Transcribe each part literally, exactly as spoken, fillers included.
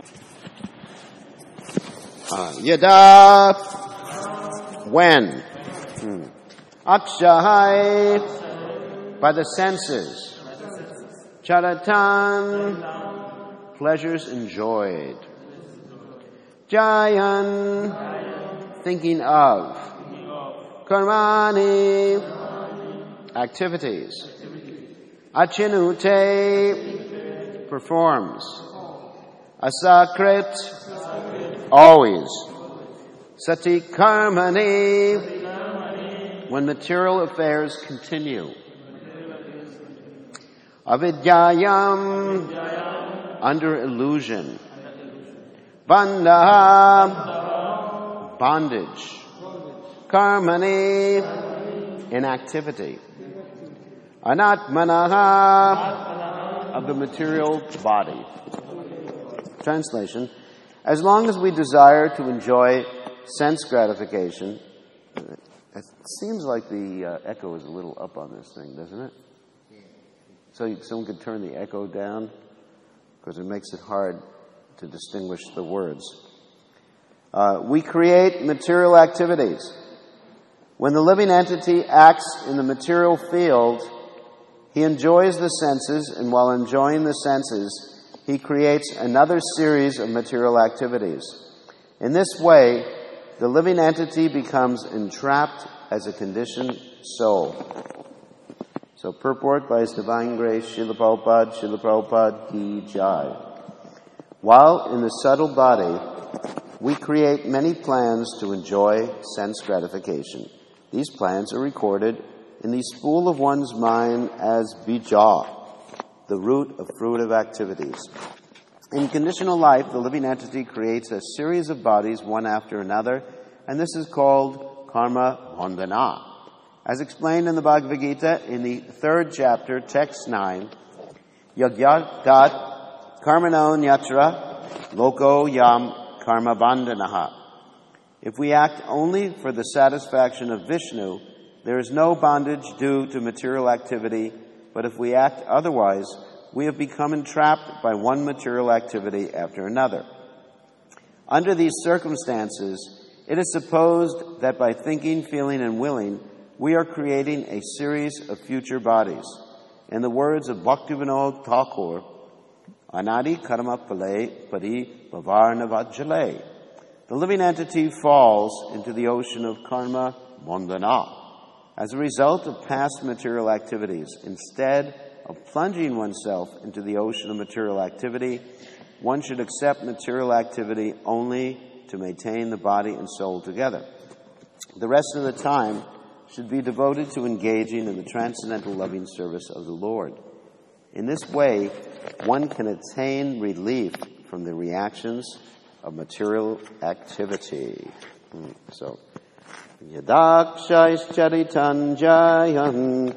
Uh, yada, when. Hmm. Akshahai, by the senses. Charatan, pleasures enjoyed. Jayan, thinking of. Karmani, activities. Achinute, performs. Asakrit, always. Sati karmani, when material affairs continue. Avidyayam, under illusion. Bandha, bondage. Karmani, inactivity. Anatmanaha, of the material body. Translation: as long as we desire to enjoy sense gratification, it seems like the uh, echo is a little up on this thing, doesn't it? So you, someone could turn the echo down, because it makes it hard to distinguish the words. Uh, we create material activities. When the living entity acts in the material field, he enjoys the senses, and while enjoying the senses, he creates another series of material activities. In this way, the living entity becomes entrapped as a conditioned soul. So, purport by His Divine Grace, Srila Prabhupada, Srila Prabhupada Ki Jai. While in the subtle body, we create many plans to enjoy sense gratification. These plans are recorded in the spool of one's mind as bija, the root of fruitive activities. In conditional life, the living entity creates a series of bodies, one after another, and this is called karma bandhana. As explained in the Bhagavad Gita, in the third chapter, text nine, Yagyagat karmano nyatra loko yam karma bandhanaha. If we act only for the satisfaction of Vishnu, there is no bondage due to material activity, but if we act otherwise, we have become entrapped by one material activity after another. Under these circumstances, it is supposed that by thinking, feeling, and willing, we are creating a series of future bodies. In the words of Bhaktivinoda Thakur, Anadi karma pale pari bhavarnavajale. The living entity falls into the ocean of karma bandhana as a result of past material activities. Instead of plunging oneself into the ocean of material activity, one should accept material activity only to maintain the body and soul together. The rest of the time should be devoted to engaging in the transcendental loving service of the Lord. In this way, one can attain relief from the reactions of material activity. Hmm. So, Yadakshais charitan jayan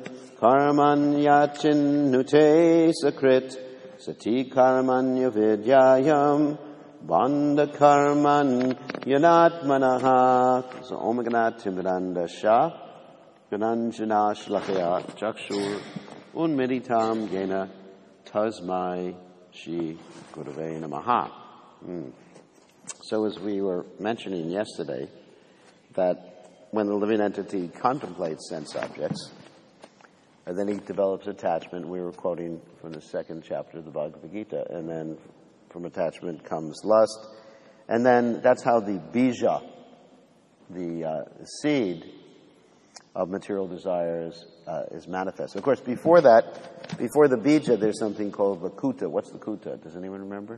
karmanyachinute sakrit sati karmanya vidyayam bandha karman yanatmanaha. So, Omaganat timbranda shah gananjana shlakaya chakshur unmeditam yena tasmai shi gurave namaha. Hmm. So as we were mentioning yesterday, that when the living entity contemplates sense objects, and then he develops attachment, we were quoting from the second chapter of the Bhagavad Gita, and then from attachment comes lust, and then that's how the bija, the uh, seed of material desires, uh, is manifest. Of course, before that, before the bija, there's something called the kuta. What's the kuta? Does anyone remember?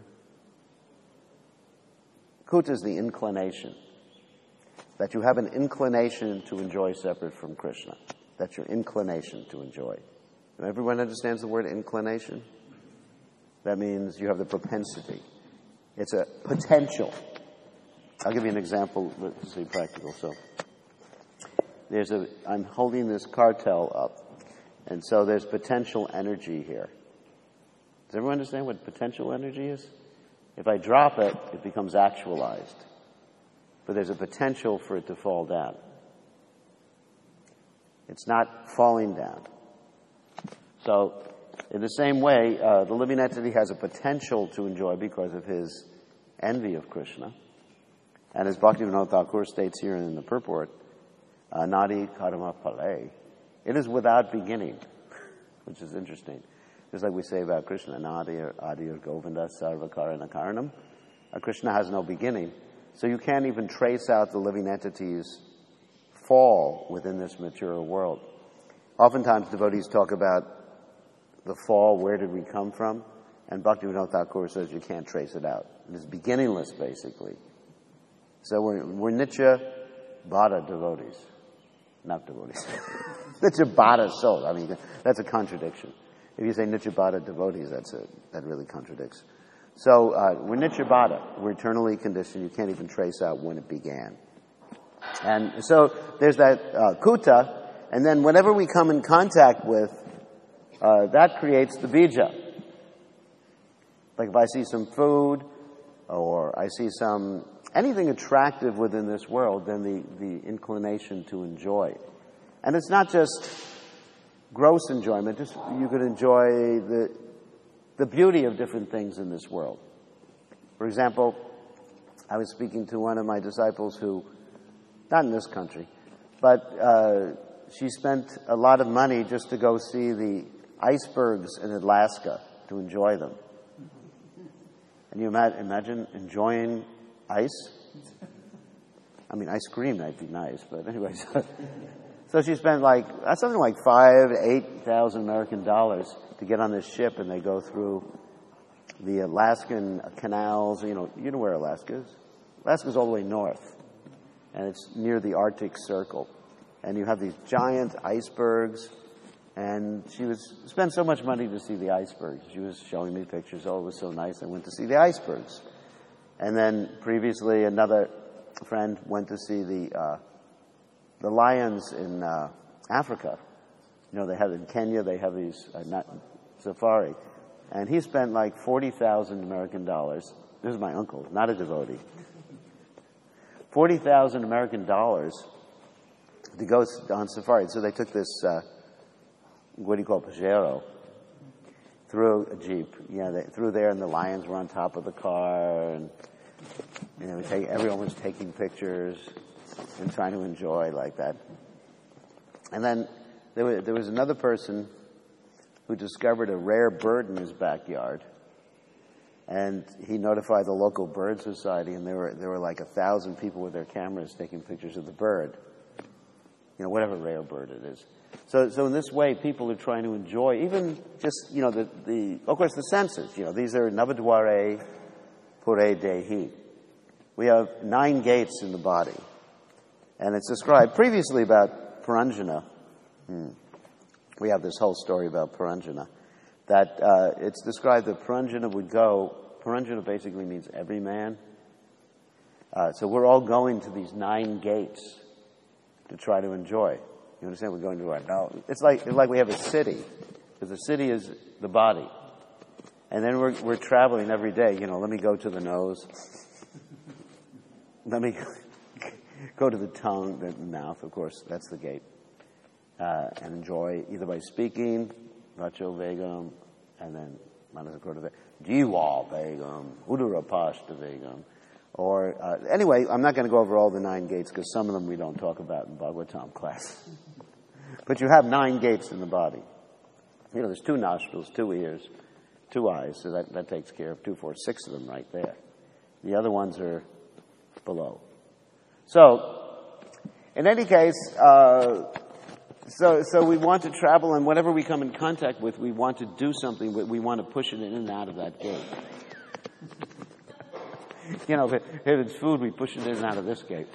Kuta is the inclination. That you have an inclination to enjoy separate from Krishna. That's your inclination to enjoy. Everyone understands the word inclination? That means you have the propensity. It's a potential. I'll give you an example to see practical. So, there's a, I'm holding this cartel up, and so there's potential energy here. Does everyone understand what potential energy is? If I drop it, it becomes actualized. But there's a potential for it to fall down. It's not falling down. So, in the same way, uh, the living entity has a potential to enjoy because of his envy of Krishna. And as Bhaktivinoda Thakur states here in the purport, uh, Nadi Karma Pale, it is without beginning, which is interesting. Just like we say about Krishna, Nadi or Adi or Govinda Sarvakarana Karanam. Uh, Krishna has no beginning. So you can't even trace out the living entities' fall within this material world. Oftentimes devotees talk about the fall, where did we come from? And Bhaktivinoda Thakur says you can't trace it out. It's beginningless, basically. So we're, we're Nitya Bhada devotees. Not devotees. Nitya Bhada souls. I mean, that's a contradiction. If you say Nitya Bhada devotees, that's a, that really contradicts. So uh, we're Nitya Bhada. We're eternally conditioned. You can't even trace out when it began. And so there's that uh, kuta, and then whatever we come in contact with, uh, that creates the bija. Like if I see some food, or I see some, anything attractive within this world, then the, the inclination to enjoy. And it's not just gross enjoyment, just you could enjoy the, the beauty of different things in this world. For example, I was speaking to one of my disciples who, not in this country, but uh, she spent a lot of money just to go see the icebergs in Alaska, to enjoy them. And you ima- imagine enjoying ice? I mean, ice cream might be nice, but anyway. So, so she spent like, that's something like five, eight thousand American dollars to get on this ship, and they go through the Alaskan canals. You know, you know where Alaska is? Alaska's all the way north, and it's near the Arctic Circle. And you have these giant icebergs, and she was spent so much money to see the icebergs. She was showing me pictures. Oh, it was so nice. I went to see the icebergs. And then previously, another friend went to see the uh, the lions in uh, Africa. You know, they have in Kenya. They have these uh, not, safari, and he spent like forty thousand American dollars. This is my uncle, not a devotee. Forty thousand American dollars to go on safari. So they took this. Uh, what do you call it, Pajero, through a Jeep. You know, they, through there, and the lions were on top of the car, and you know, take, everyone was taking pictures and trying to enjoy like that. And then there was, there was another person who discovered a rare bird in his backyard, and he notified the local bird society, and there were there were like a thousand people with their cameras taking pictures of the bird. You know, whatever rare bird it is. So, so in this way, people are trying to enjoy, even just, you know, the, the of course, the senses. You know, these are Navadware Pure Dehi. We have nine gates in the body. And it's described previously about Puranjana. Hmm. We have this whole story about Puranjana. That uh, it's described that Puranjana would go, Puranjana basically means every man. Uh, so we're all going to these nine gates to try to enjoy. You understand? We're going to our now. It's like it's like we have a city, because the city is the body, and then we're we're traveling every day. You know, let me go to the nose, let me go to the tongue, the mouth. Of course, that's the gate, uh, and enjoy either by speaking, Vacho Vegam, and then Manasakota Jiva Vegam, Udurapashta Vegam. Or, uh, anyway, I'm not going to go over all the nine gates, because some of them we don't talk about in Bhagavatam class. But you have nine gates in the body. You know, there's two nostrils, two ears, two eyes, so that, that takes care of two, four, six of them right there. The other ones are below. So, in any case, uh, so so we want to travel, and whatever we come in contact with, we want to do something, but we want to push it in and out of that gate. You know, if, it, if it's food, we push it in and out of this gate.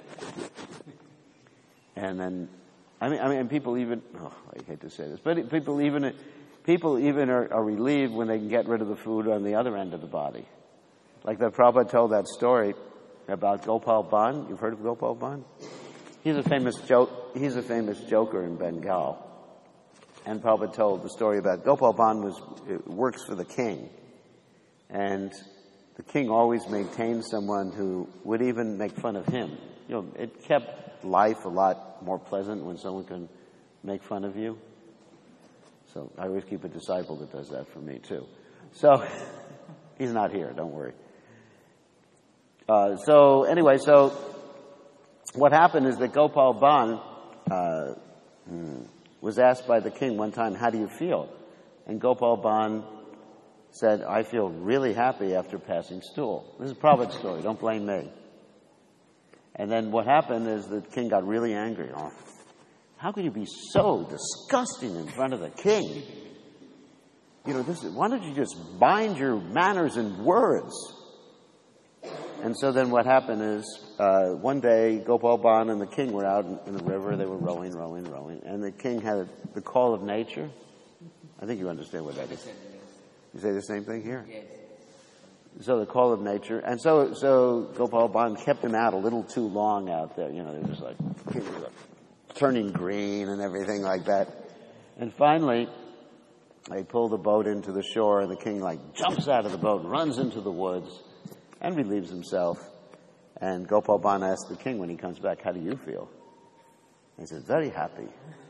And then, I mean, I mean, and people even, oh, I hate to say this, but people even, people even are, are relieved when they can get rid of the food on the other end of the body. Like the Prabhupada told that story about Gopal Bhan. You've heard of Gopal Bhan? He's a famous joke, he's a famous joker in Bengal. And Prabhupada told the story about Gopal Bhan was, works for the king. And the king always maintained someone who would even make fun of him. You know, it kept life a lot more pleasant when someone can make fun of you. So I always keep a disciple that does that for me too. So he's not here, don't worry. Uh, so anyway, so what happened is that Gopal Bhan uh, was asked by the king one time, how do you feel? And Gopal Bhan said, I feel really happy after passing stool. This is a Prabhupada story, don't blame me. And then what happened is the king got really angry. Oh, how could you be so disgusting in front of the king? You know, this is, why don't you just bind your manners in words? And so then what happened is, uh, one day, Gopal Bhan and the king were out in, in the river. They were rowing, rowing, rowing. And the king had the call of nature. I think you understand what that is. You say the same thing here? Yes. So the call of nature. And so so Gopal Bhan kept him out a little too long out there. You know, they were just like, turning green and everything like that. And finally, they pull the boat into the shore, and the king, like, jumps out of the boat, runs into the woods, and relieves himself. And Gopal Bhan asks the king when he comes back, how do you feel? He said, very happy.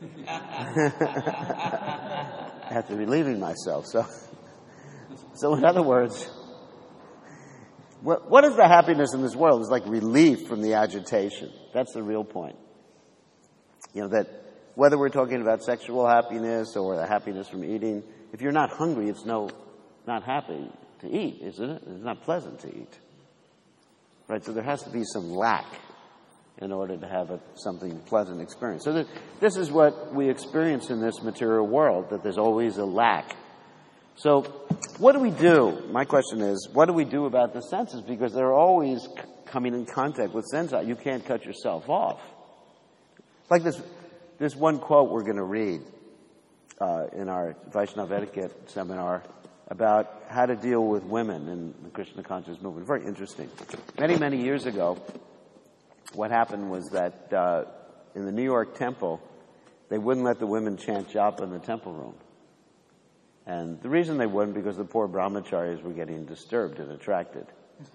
After relieving myself. So, so in other words, what, what is the happiness in this world? It's like relief from the agitation. That's the real point. You know, that whether we're talking about sexual happiness or the happiness from eating, if you're not hungry, it's no, not happy to eat, isn't it? It's not pleasant to eat. Right? So there has to be some lack in order to have a, something pleasant experience. So that, this is what we experience in this material world, that there's always a lack. So what do we do? My question is, what do we do about the senses? Because they're always c- coming in contact with sense. You can't cut yourself off. Like this, this one quote we're going to read uh, in our Vaishnava etiquette seminar about how to deal with women in the Krishna conscious movement. Very interesting. Many, many years ago, what happened was that uh, in the New York temple, they wouldn't let the women chant japa in the temple room. And the reason they wouldn't, because the poor brahmacharis were getting disturbed and attracted.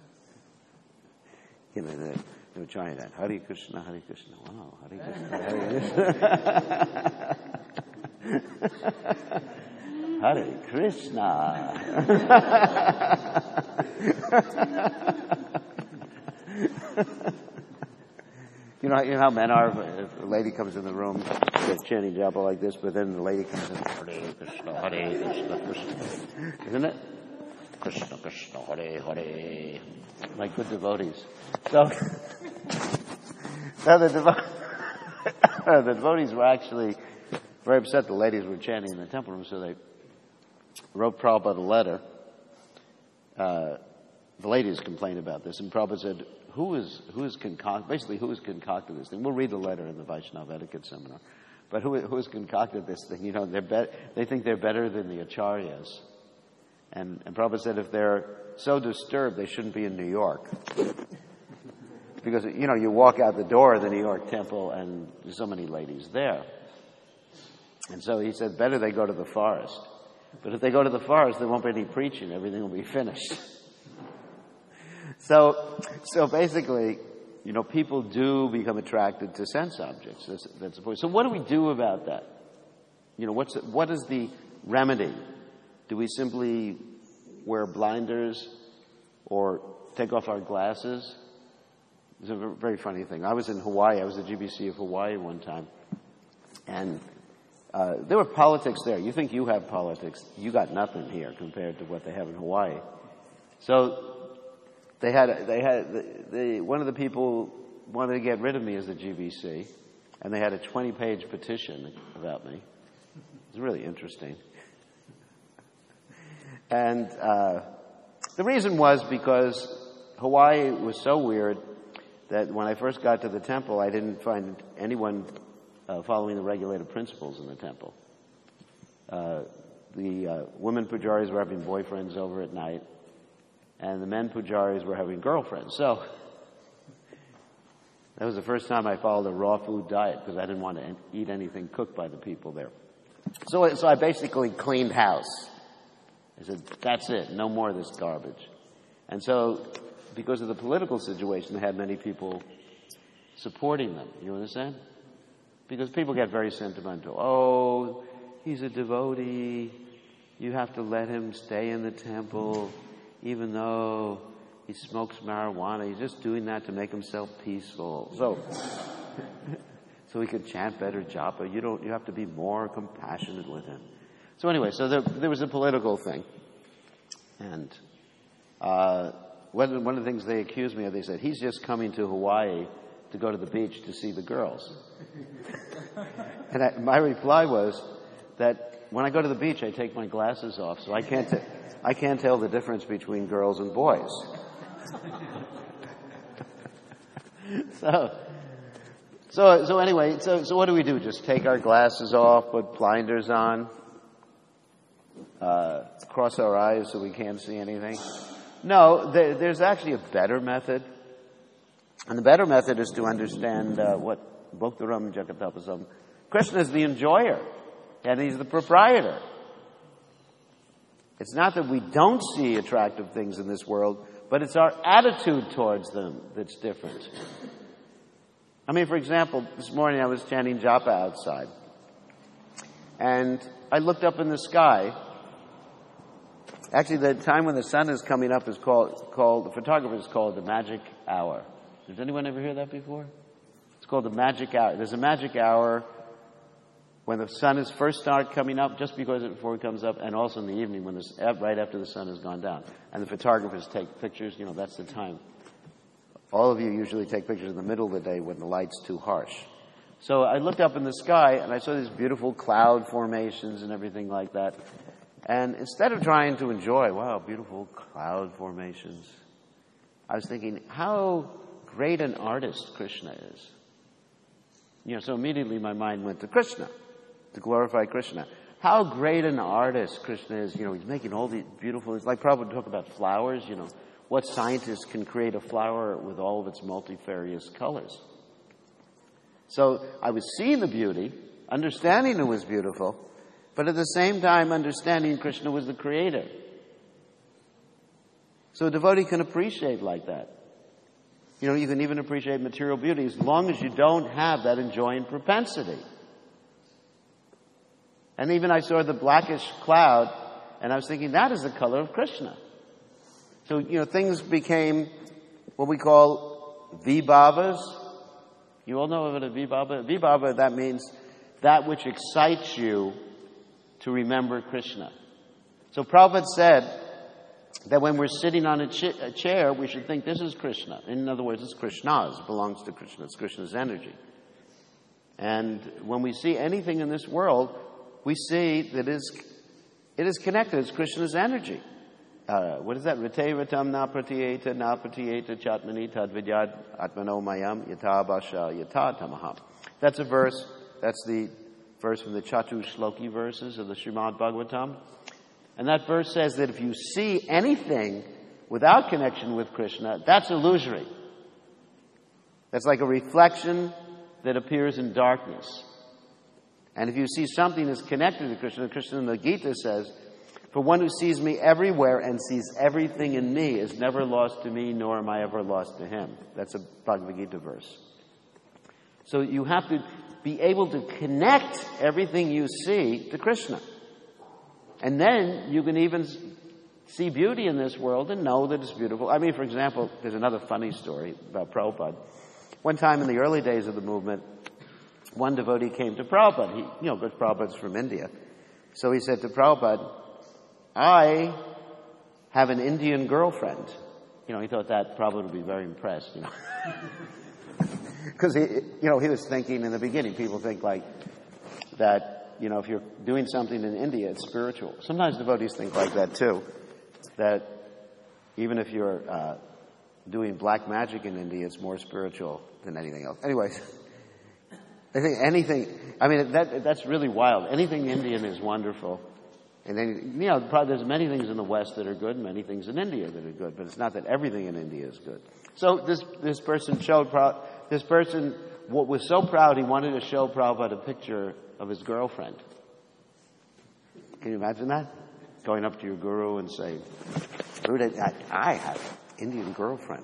You know, they, they were trying that. Hare Krishna, Hare Krishna. Wow, Hare Krishna, Hare Krishna. Hare Krishna. You know, you know how men are? If a lady comes in the room, they're chanting japa like this, but then the lady comes in, Hare Krishna, Hare Krishna, Krishna. Isn't it? Krishna, Krishna, Hare, Hare. Like good devotees. So, so the, devo- the devotees were actually very upset the ladies were chanting in the temple room, so they wrote Prabhupada a letter. Uh, the ladies complained about this, and Prabhupada said, Who is who is concoct basically who has concocted this thing? We'll read the letter in the Vaishnava etiquette seminar. But who who has concocted this thing? You know, they're be- they think they're better than the acharyas. And and Prabhupada said if they're so disturbed, they shouldn't be in New York. Because, you know, you walk out the door of the New York temple and there's so many ladies there. And so he said, better they go to the forest. But if they go to the forest, there won't be any preaching. Everything will be finished. So, so basically, you know, people do become attracted to sense objects. That's, that's the point. So what do we do about that? You know, what's what is the remedy? Do we simply wear blinders or take off our glasses? It's a very funny thing. I was in Hawaii. I was at G B C of Hawaii one time, and uh, there were politics there. You think you have politics? You got nothing here compared to what they have in Hawaii. So. They had, they had, the, the, one of the people wanted to get rid of me as the G B C, and they had a twenty-page petition about me. It was really interesting. And uh, the reason was because Hawaii was so weird that when I first got to the temple, I didn't find anyone uh, following the regulated principles in the temple. Uh, the uh, women pujaris were having boyfriends over at night. And the men pujaris were having girlfriends. So that was the first time I followed a raw food diet because I didn't want to eat anything cooked by the people there. So, so I basically cleaned house. I said, that's it. No more of this garbage. And so because of the political situation, they had many people supporting them. You understand? Because people get very sentimental. Oh, he's a devotee. You have to let him stay in the temple. Even though he smokes marijuana. He's just doing that to make himself peaceful. So, so he could chant better japa. You don't. You have to be more compassionate with him. So anyway, so there, there was a political thing, and uh, one, one of the things they accused me of, they said, he's just coming to Hawaii to go to the beach to see the girls. And I, my reply was that when I go to the beach, I take my glasses off, so I can't t- I can't tell the difference between girls and boys. so, so, so anyway, so so what do we do? Just take our glasses off, put blinders on, uh, cross our eyes so we can't see anything? No, there, there's actually a better method. And the better method is to understand uh, what Bhaktaram Jagatapasam. Krishna is the enjoyer, and he's the proprietor. It's not that we don't see attractive things in this world, but it's our attitude towards them that's different. I mean, for example, this morning I was chanting japa outside, and I looked up in the sky. Actually, the time when the sun is coming up is called, called the photographers call it the magic hour. Has anyone ever heard that before? It's called the magic hour. There's a magic hour when the sun is first start coming up, just because it, before it comes up, and also in the evening when this, right after the sun has gone down. And the photographers take pictures. You know, that's the time. All of you usually take pictures in the middle of the day when the light's too harsh. So I looked up in the sky and I saw these beautiful cloud formations and everything like that. And instead of trying to enjoy, wow, beautiful cloud formations, I was thinking, how great an artist Krishna is. You know, so immediately my mind went to Krishna, to glorify Krishna. How great an artist Krishna is. You know, he's making all these beautiful, it's like Prabhupada talk about flowers, you know. What scientist can create a flower with all of its multifarious colors? So I was seeing the beauty, understanding it was beautiful, but at the same time understanding Krishna was the creator. So a devotee can appreciate like that. You know, you can even appreciate material beauty as long as you don't have that enjoying propensity. And even I saw the blackish cloud, and I was thinking, that is the color of Krishna. So, you know, things became what we call vibhavas. You all know what a vibhava is? Vibhava, that means that which excites you to remember Krishna. So Prabhupada said that when we're sitting on a, ch- a chair, we should think this is Krishna. In other words, it's Krishna's. It belongs to Krishna. It's Krishna's energy. And when we see anything in this world, we see that it is, it is connected. It's Krishna's energy. Uh, what is that? Rite ritam na pratiyeta na pratiyeta chatmani tadvidyad atmano mayam yata basha yata tamaham. That's a verse. That's the verse from the Chatu Shloki verses of the Srimad Bhagavatam. And that verse says that if you see anything without connection with Krishna, that's illusory. That's like a reflection that appears in darkness. And if you see something that's connected to Krishna, Krishna in the Gita says, for one who sees me everywhere and sees everything in me is never lost to me, nor am I ever lost to him. That's a Bhagavad Gita verse. So you have to be able to connect everything you see to Krishna. And then you can even see beauty in this world and know that it's beautiful. I mean, for example, there's another funny story about Prabhupada. One time in the early days of the movement, one devotee came to Prabhupada. He, you know, because Prabhupada's from India. So he said to Prabhupada, I have an Indian girlfriend. You know, he thought that Prabhupada would be very impressed, you know. Because, he, you know, he was thinking in the beginning, people think like that, you know, if you're doing something in India, it's spiritual. Sometimes devotees think like that too, that even if you're uh, doing black magic in India, it's more spiritual than anything else. Anyways, I think anything, I mean, that that's really wild. Anything Indian is wonderful. And then, you know, probably there's many things in the West that are good, and many things in India that are good, but it's not that everything in India is good. So this this person showed, this person what was so proud, he wanted to show Prabhupada a picture of his girlfriend. Can you imagine that? Going up to your guru and saying, Guru, I have an Indian girlfriend.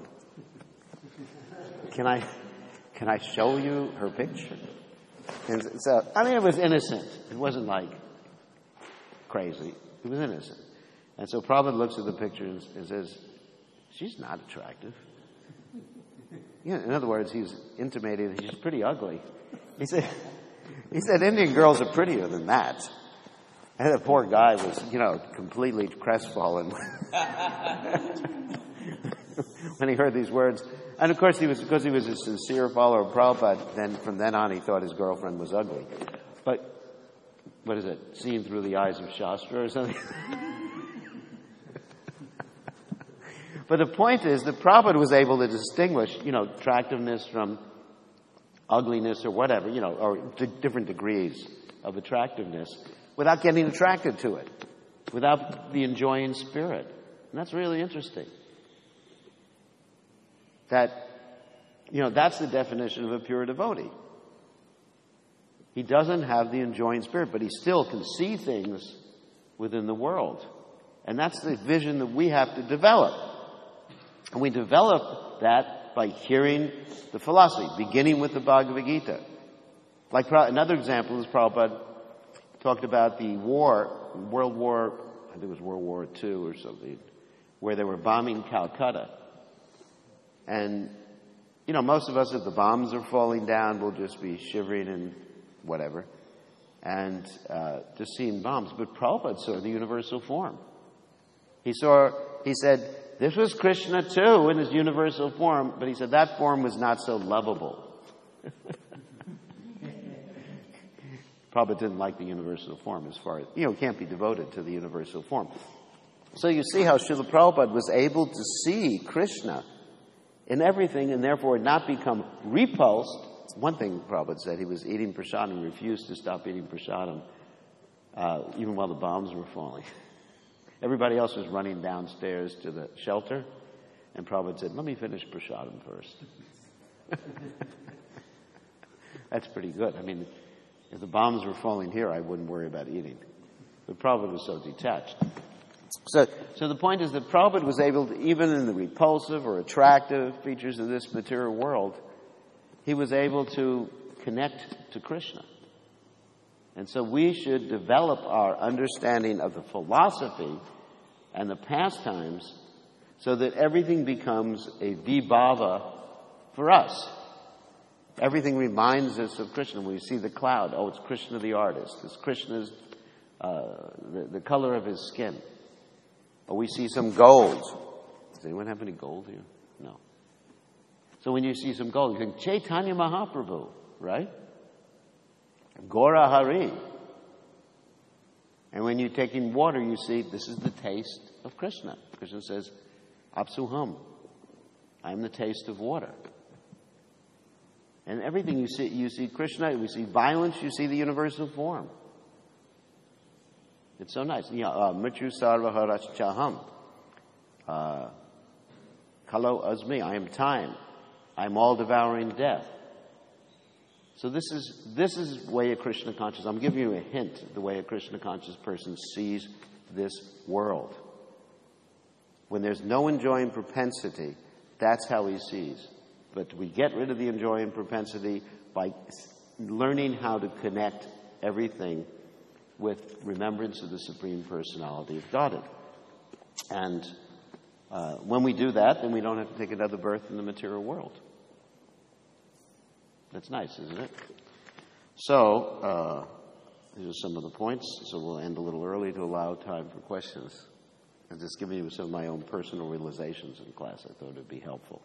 Can I, can I show you her picture? And so, I mean, it was innocent. It wasn't like crazy. It was innocent. And so Prabhupada looks at the picture and says, she's not attractive. Yeah, in other words, he's intimating that she's pretty ugly. He said, he said, Indian girls are prettier than that. And the poor guy was, you know, completely crestfallen when he heard these words. And of course, he was because he was a sincere follower of Prabhupada. Then from then on, he thought his girlfriend was ugly. But what is it? Seen through the eyes of Shastra or something? But the point is that Prabhupada was able to distinguish, you know, attractiveness from ugliness or whatever, you know, or d- different degrees of attractiveness without getting attracted to it, without the enjoying spirit. And that's really interesting. That, you know, that's the definition of a pure devotee. He doesn't have the enjoying spirit, but he still can see things within the world. And that's the vision that we have to develop. And we develop that by hearing the philosophy, beginning with the Bhagavad Gita. Like another example is Prabhupada talked about the war, World War, I think it was World War Two or something, where they were bombing Calcutta. And, you know, most of us, if the bombs are falling down, we'll just be shivering and whatever, and uh, just seeing bombs. But Prabhupada saw the universal form. He saw, he said, this was Krishna too in his universal form, but he said that form was not so lovable. Prabhupada didn't like the universal form as far as, you know, can't be devoted to the universal form. So you see how Srila Prabhupada was able to see Krishna in everything and therefore not become repulsed. One thing Prabhupada said, he was eating prasadam, refused to stop eating prasadam, uh, even while the bombs were falling. Everybody else was running downstairs to the shelter, and Prabhupada said, let me finish prasadam first. That's pretty good. I mean, if the bombs were falling here, I wouldn't worry about eating. But Prabhupada was so detached. So, so the point is that Prabhupada was able to, even in the repulsive or attractive features of this material world, he was able to connect to Krishna. And so we should develop our understanding of the philosophy and the pastimes so that everything becomes a vibhava for us. Everything reminds us of Krishna. When we see the cloud, oh, it's Krishna the artist. It's Krishna's, uh, the, the color of his skin. Or we see some gold. Does anyone have any gold here? No. So when you see some gold, you think, Chaitanya Mahaprabhu, right? Gora Hari. And when you're taking water, you see, this is the taste of Krishna. Krishna says, Apsuham. I am the taste of water. And everything you see, you see Krishna, we see violence, you see the universal form. It's so nice. Mrityu sarva harachchaham. Kalo asmi. I am time. I am all devouring death. So this is this is way a Krishna conscious. I'm giving you a hint the way a Krishna conscious person sees this world. When there's no enjoying propensity, that's how he sees. But we get rid of the enjoying propensity by learning how to connect everything with remembrance of the Supreme Personality of Godhead. And uh, when we do that, then we don't have to take another birth in the material world. That's nice, isn't it? So, uh, these are some of the points. So we'll end a little early to allow time for questions. I'm just giving you some of my own personal realizations in class. I thought it would be helpful.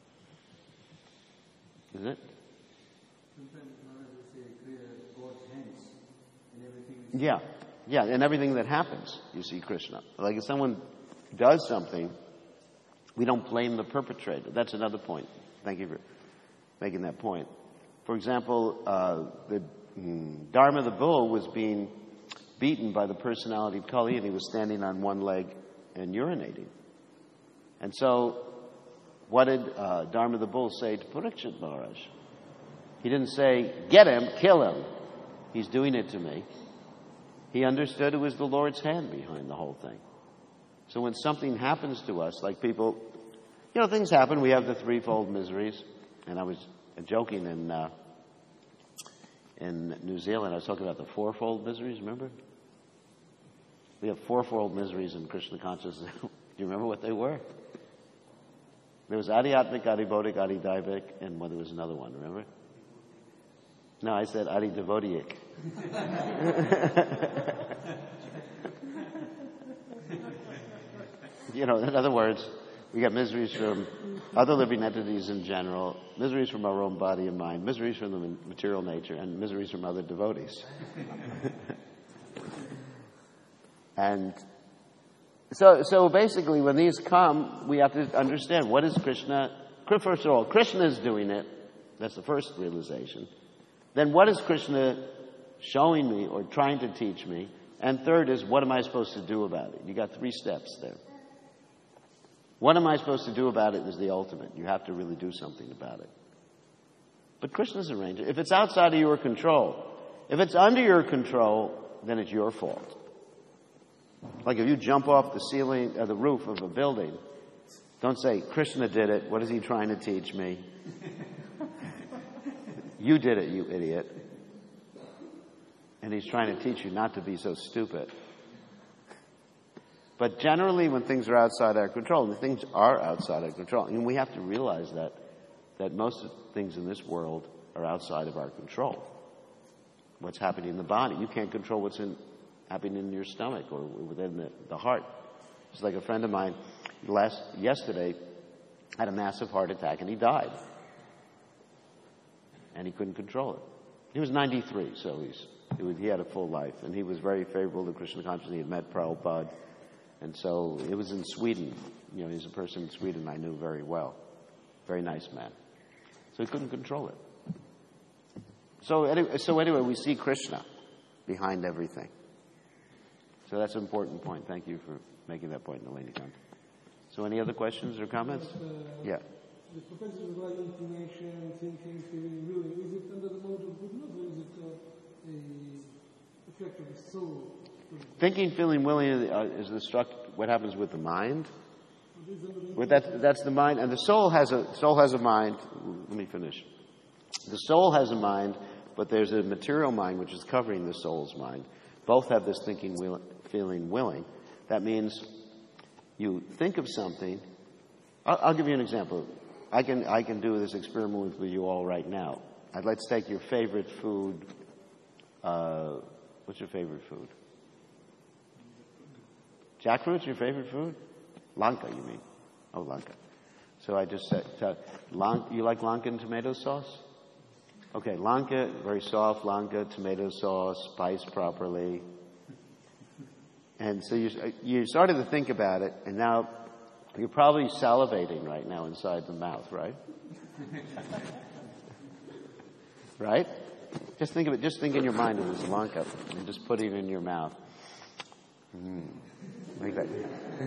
Isn't it? Sometimes we say clear God's hands and everything. Yeah, yeah, and everything that happens, you see Krishna. Like if someone does something, we don't blame the perpetrator. That's another point. Thank you for making that point. For example, uh, the mm, Dharma the bull was being beaten by the personality of Kali, and he was standing on one leg and urinating. And so, what did uh, Dharma the bull say to Parikshit Maharaj? He didn't say, get him, kill him. He's doing it to me. He understood it was the Lord's hand behind the whole thing. So when something happens to us, like people, you know, things happen. We have the threefold miseries. And I was joking in uh, in New Zealand. I was talking about the fourfold miseries, remember? We have fourfold miseries in Krishna consciousness. Do you remember what they were? There was Adhyatmik, Adhibodhik, Adhidaivik, and well, there was another one, remember? No, I said Adhidevodic. You know, in other words, we got miseries from other living entities in general, miseries from our own body and mind, miseries from the material nature, and miseries from other devotees. And so, so basically, when these come, we have to understand what is Krishna. First of all, Krishna is doing it. That's the first realization. Then what is Krishna showing me or trying to teach me? And third is, what am I supposed to do about it? You got three steps there. What am I supposed to do about it is the ultimate. You have to really do something about it. But Krishna's arranged it. If it's outside of your control, if it's under your control, then it's your fault. Like if you jump off the ceiling or the roof of a building, don't say, Krishna did it. What is he trying to teach me? You did it, you idiot. And he's trying to teach you not to be so stupid. But generally, when things are outside our control, and things are outside our control, and we have to realize that, that most of the things in this world are outside of our control. What's happening in the body. You can't control what's in, happening in your stomach or within the, the heart. It's like a friend of mine last yesterday had a massive heart attack, and he died. And he couldn't control it. He was ninety-three, so he's, he, was, he had a full life. And he was very favorable to Krishna consciousness. He had met Prabhupada. And so it was in Sweden. You know, he's a person in Sweden I knew very well. Very nice man. So he couldn't control it. So anyway, so anyway, we see Krishna behind everything. So that's an important point. Thank you for making that point, Nalini Kant. So any other questions or comments? But, uh, yeah. The propensity of like inclination, thinking, feeling, willing, is it under the mode of goodness or is it uh, a effect of the soul? Thinking, feeling, willing is the struct. What happens with the mind? With that, that's the mind, and the soul has a soul has a mind. Let me finish. The soul has a mind, but there's a material mind which is covering the soul's mind. Both have this thinking, will, feeling, willing. That means you think of something. I'll, I'll give you an example. I can I can do this experiment with you all right now. I'd like to take your favorite food. Uh, what's your favorite food? Jackfruit's your favorite food? Lanka, you mean? Oh, Lanka. So I just said, uh, Lanka, you like Lanka and tomato sauce? Okay, Lanka, very soft, Lanka, tomato sauce, spiced properly. And so you, you started to think about it, and now you're probably salivating right now inside the mouth, right? Right? Just think of it, just think in your mind of this Lanka, and just put it in your mouth. Mm. Like that.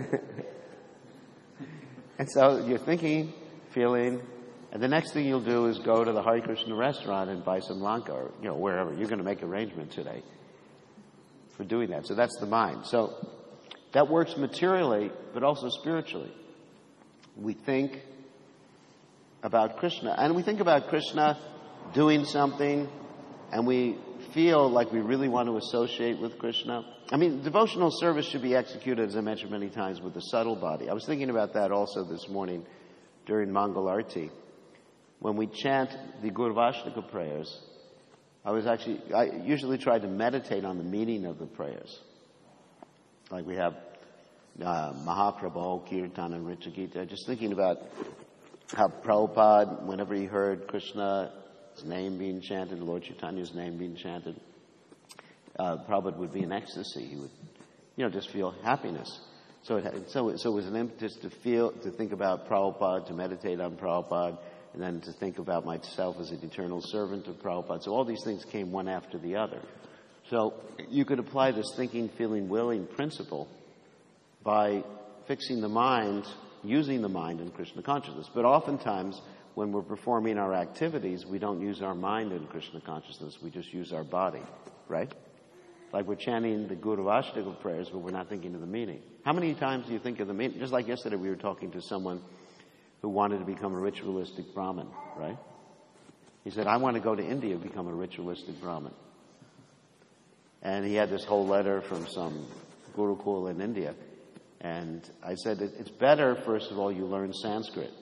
And so you're thinking, feeling, and the next thing you'll do is go to the Hare Krishna restaurant and buy some Lanka, or, you know, wherever. You're going to make arrangements today for doing that. So that's the mind. So that works materially, but also spiritually. We think about Krishna, and we think about Krishna doing something, and we feel like we really want to associate with Krishna. I mean, devotional service should be executed, as I mentioned many times, with the subtle body. I was thinking about that also this morning during Mangal Arti. When we chant the Gurvashtaka prayers, I was actually, I usually try to meditate on the meaning of the prayers. Like we have uh, Mahaprabhu, Kirtan, and Richa just thinking about how Prabhupada, whenever he heard Krishna's name being chanted, Lord Chaitanya's name being chanted, uh, Prabhupada would be in ecstasy. He would, you know, just feel happiness. So it, so, so it was an impetus to feel, to think about Prabhupada, to meditate on Prabhupada, and then to think about myself as an eternal servant of Prabhupada. So all these things came one after the other. So you could apply this thinking, feeling, willing principle by fixing the mind, using the mind in Krishna consciousness. But oftentimes, when we're performing our activities, we don't use our mind in Krishna consciousness. We just use our body, right? Like we're chanting the Gurvashtaka prayers, but we're not thinking of the meaning. How many times do you think of the meaning? Just like yesterday, we were talking to someone who wanted to become a ritualistic Brahmin, right? He said, I want to go to India and become a ritualistic Brahmin. And he had this whole letter from some Gurukul in India. And I said, it's better, first of all, you learn Sanskrit.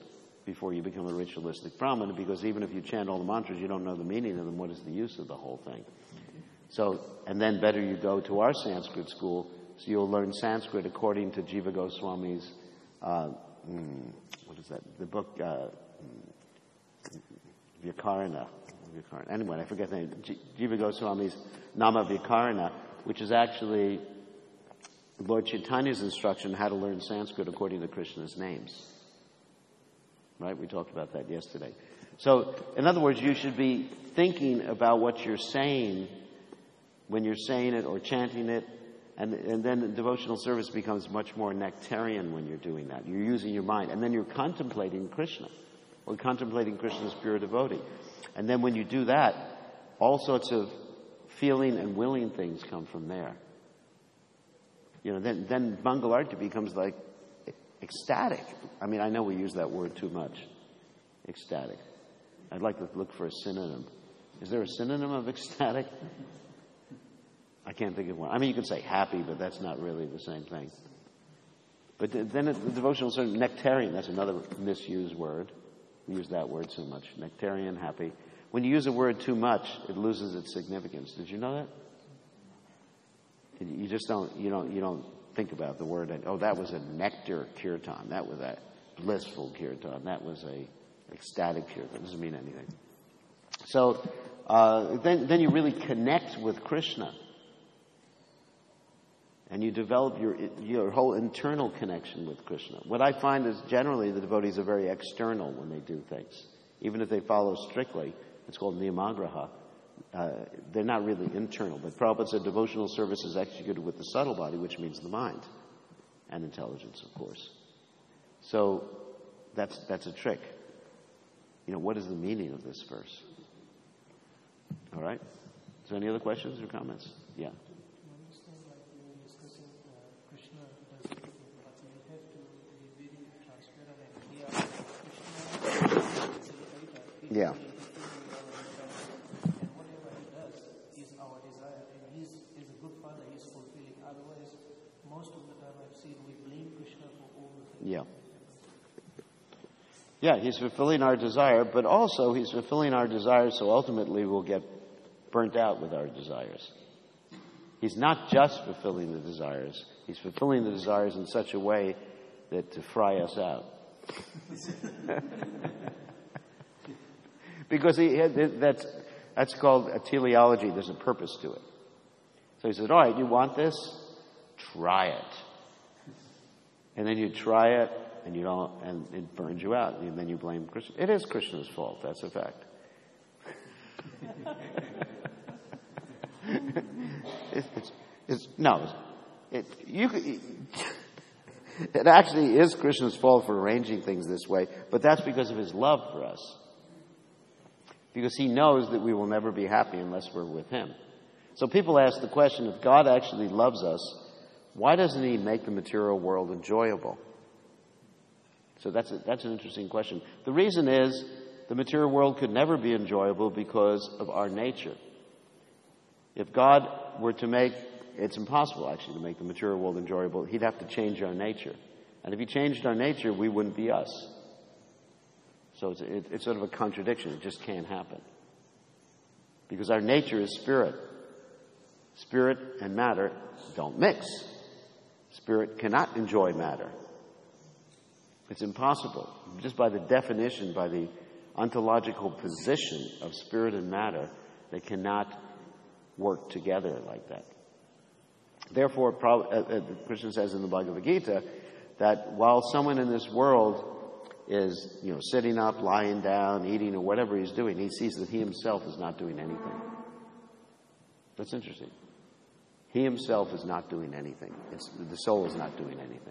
before you become a ritualistic Brahmin, because even if you chant all the mantras, you don't know the meaning of them. What is the use of the whole thing? So, and then better you go to our Sanskrit school, so you'll learn Sanskrit according to Jiva Goswami's, uh, mm, what is that, the book, uh, Vyakarana. Vyakarana. Anyway, I forget the name. J- Jiva Goswami's Nama Vyakarana, which is actually Lord Chaitanya's instruction on how to learn Sanskrit according to Krishna's names. Right? We talked about that yesterday. So, in other words, you should be thinking about what you're saying when you're saying it or chanting it, and, and then devotional service becomes much more nectarian when you're doing that. You're using your mind, and then you're contemplating Krishna, or contemplating Krishna's pure devotee. And then when you do that, all sorts of feeling and willing things come from there. You know, then, then Mangalarti becomes like ecstatic. I mean, I know we use that word too much. Ecstatic. I'd like to look for a synonym. Is there a synonym of ecstatic? I can't think of one. I mean, you could say happy, but that's not really the same thing. But then the devotional service, nectarian, that's another misused word. We use that word so much. Nectarian, happy. When you use a word too much, it loses its significance. Did you know that? You just don't, you don't, you don't think about the word. Oh, that was a nectar kirtan. That was a blissful kirtan. That was a ecstatic kirtan. It doesn't mean anything. So uh, then, then you really connect with Krishna, and you develop your your whole internal connection with Krishna. What I find is generally the devotees are very external when they do things, even if they follow strictly. It's called niyamagraha. Uh, they're not really internal. But Prabhupada said devotional service is executed with the subtle body, which means the mind and intelligence, of course. So that's that's a trick. You know, what is the meaning of this verse? All right? Is there any other questions or comments? Yeah. Yeah. Yeah. Yeah, he's fulfilling our desire, but also he's fulfilling our desires so ultimately we'll get burnt out with our desires. He's not just fulfilling the desires. He's fulfilling the desires in such a way that to fry us out. Because he, that's, that's called a teleology. There's a purpose to it. So he said, all right, you want this? Try it. And then you try it, and you don't, and it burns you out, and then you blame Krishna. It is Krishna's fault. That's a fact. it's, it's, it's, no, it, you could, it actually is Krishna's fault for arranging things this way, but that's because of his love for us. Because he knows that we will never be happy unless we're with him. So people ask the question, if God actually loves us, why doesn't he make the material world enjoyable? So that's a, that's an interesting question. The reason is the material world could never be enjoyable because of our nature. If God were to make, it's impossible actually to make the material world enjoyable. He'd have to change our nature. And if he changed our nature, we wouldn't be us. So it's, it, it's sort of a contradiction. It just can't happen. Because our nature is spirit. Spirit and matter don't mix. Spirit cannot enjoy matter. It's impossible. Just by the definition, by the ontological position of spirit and matter, they cannot work together like that. Therefore, Krishna says in the Bhagavad Gita that while someone in this world is, you know, sitting up, lying down, eating, or whatever he's doing, he sees that he himself is not doing anything. That's interesting. He himself is not doing anything. It's, the soul is not doing anything.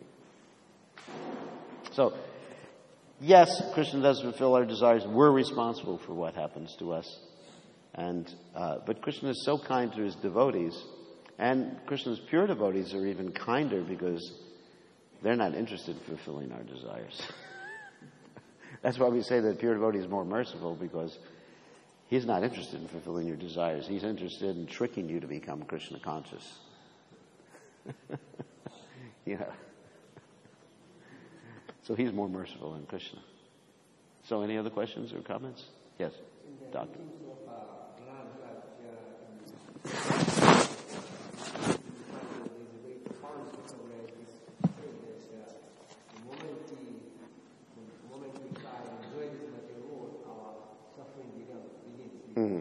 So, yes, Krishna does fulfill our desires. We're responsible for what happens to us. And uh, but Krishna is so kind to his devotees, and Krishna's pure devotees are even kinder because they're not interested in fulfilling our desires. That's why we say that pure devotee is more merciful, because he's not interested in fulfilling your desires. He's interested in tricking you to become Krishna conscious. Yeah. So he's more merciful than Krishna. So any other questions or comments? Yes, Doctor. Mm-hmm.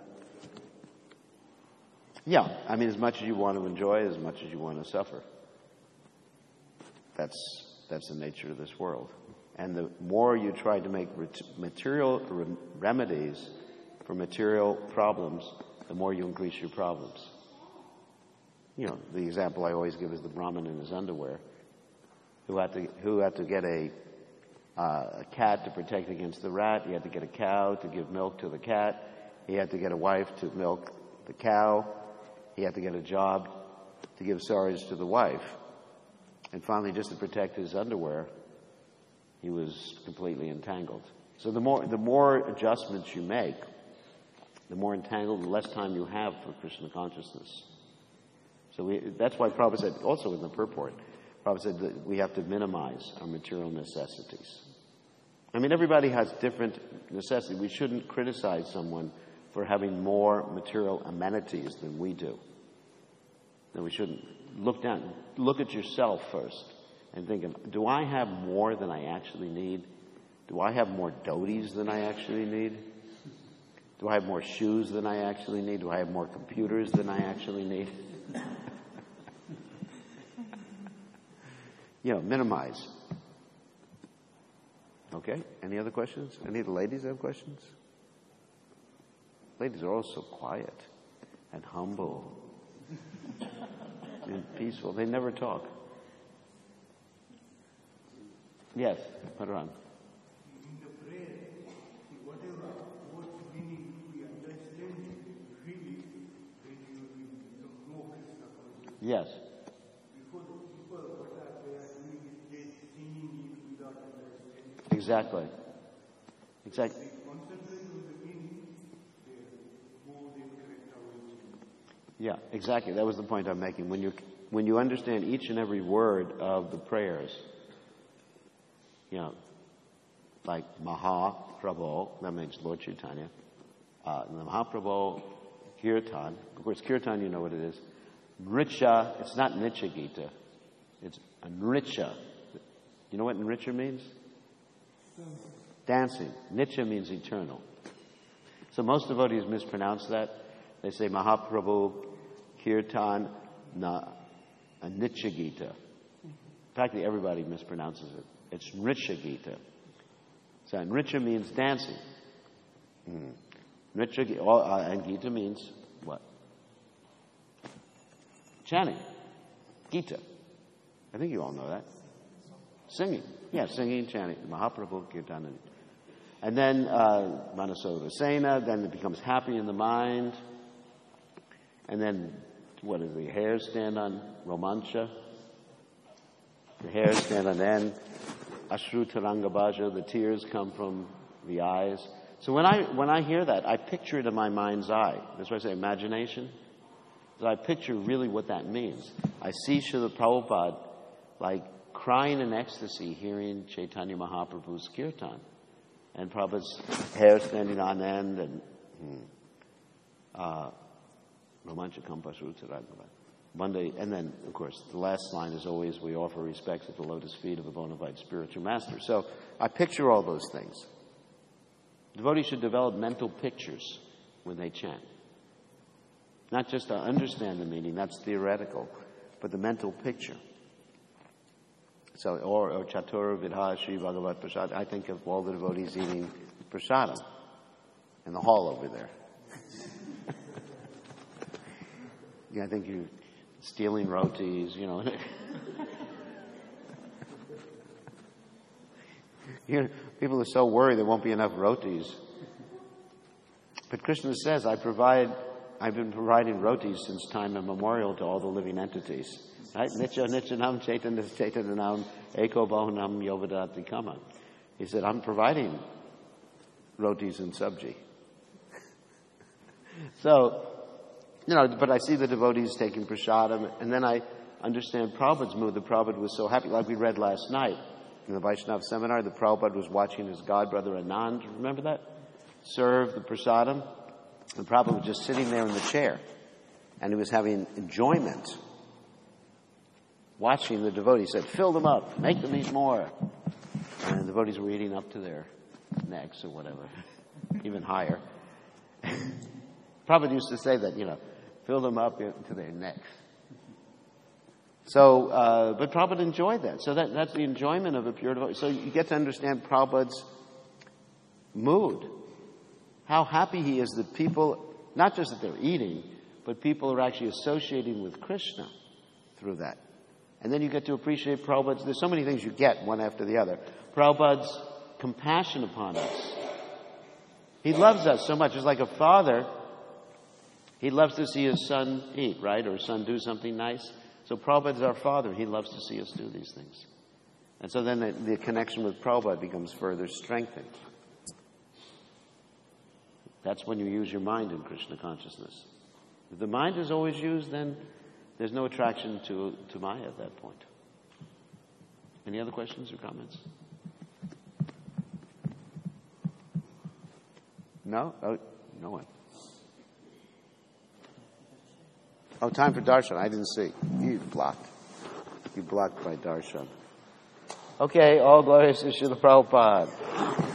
Yeah, I mean, as much as you want to enjoy, as much as you want to suffer. That's that's the nature of this world. And the more you try to make material re- remedies for material problems, the more you increase your problems. You know, the example I always give is the Brahmin in his underwear, who had to who had to get a uh, a cat to protect against the rat. He had to get a cow to give milk to the cat. He had to get a wife to milk the cow. He had to get a job to give saris to the wife. And finally, just to protect his underwear, he was completely entangled. So the more the more adjustments you make, the more entangled, the less time you have for Krishna consciousness. So we, that's why Prabhupada said, also in the purport, Prabhupada said that we have to minimize our material necessities. I mean, everybody has different necessities. We shouldn't criticize someone for having more material amenities than we do. And we shouldn't look down, look at yourself first and think, of, do I have more than I actually need? Do I have more dhotis than I actually need? Do I have more shoes than I actually need? Do I have more computers than I actually need? You know, minimize. Okay, any other questions? Any of the ladies have questions? Ladies are all so quiet and humble and peaceful. They never talk. Yes, put her on. In the prayer, whatever what meaning we understand really when you know Krishna consciousness. Yes. Before the people, what are they are doing is they singing it without understanding. Exactly. Exactly. They concentrate on the meaning, they more than correct our intent. Yeah, exactly. That was the point I'm making. When you when you understand each and every word of the prayers, you know, like Mahaprabhu, that means Lord Chaitanya, uh, Mahaprabhu, Kirtan. Of course, Kirtan, you know what it is. Nritya, it's not Nitya Gita. It's a Nritya. You know what Nritya means? Dancing. Nitya means eternal. So most devotees mispronounce that. They say Mahaprabhu, Kirtan, na, a Nitya Gita. Practically everybody mispronounces it. It's Nritya Gita. So Nritya means dancing. Mm. Nritya, oh, uh, and Gita means what? Chanting. Gita. I think you all know that. Singing. Yeah, singing, chanting. Mahaprabhu, Kirtan. And then uh, Manasova Sena, then it becomes happy in the mind. And then, what does the hairs stand on? Romancha. The hairs stand on then. Ashru Taranga Bhaja, the tears come from the eyes. So when I when I hear that, I picture it in my mind's eye. That's why I say imagination. So I picture really what that means. I see Srila Prabhupada like crying in ecstasy hearing Chaitanya Mahaprabhu's kirtan. And Prabhupada's hair standing on end and hmm, uh, Romancha Kampashru Taranga Bhaja. Monday, and then, of course, the last line is always, we offer respects at the lotus feet of a bona fide spiritual master. So I picture all those things. Devotees should develop mental pictures when they chant. Not just to understand the meaning, that's theoretical, but the mental picture. So, or, or Chatura Vidha Shri Bhagavat Prasad, I think of all the devotees eating prasadam in the hall over there. Yeah, I think you stealing rotis, you know. You know, people are so worried there won't be enough rotis. But Krishna says, I provide, I've been providing rotis since time immemorial to all the living entities. Right? Nitya Nityanam Chaitanya Chaitanam Eko Bahunam Yovadati Kama. He said, I'm providing rotis and sabji. So, you know, but I see the devotees taking prasadam, and then I understand Prabhupada's mood. The Prabhupada was so happy, like we read last night. in the Vaishnava seminar, the Prabhupada was watching his godbrother Anand, remember that? Serve the prasadam. The Prabhupada was just sitting there in the chair, and he was having enjoyment watching the devotees. He said, fill them up, make them eat more. And the devotees were eating up to their necks or whatever, even higher. Prabhupada used to say that, you know, fill them up to their necks. So, uh, but Prabhupada enjoyed that. So that, that's the enjoyment of a pure devotee. So you get to understand Prabhupada's mood. How happy he is that people, not just that they're eating, but people are actually associating with Krishna through that. And then you get to appreciate Prabhupada's, there's so many things you get one after the other. Prabhupada's compassion upon us. He loves us so much. It's like a father. He loves to see his son eat, right? Or his son do something nice. So Prabhupada is our father. He loves to see us do these things. And so then the, the connection with Prabhupada becomes further strengthened. That's when you use your mind in Krishna consciousness. If the mind is always used, then there's no attraction to, to Maya at that point. Any other questions or comments? No? Oh, no one. Oh, time for darshan. I didn't see. You blocked. You blocked my darshan. Okay, all glories to Srila Prabhupada.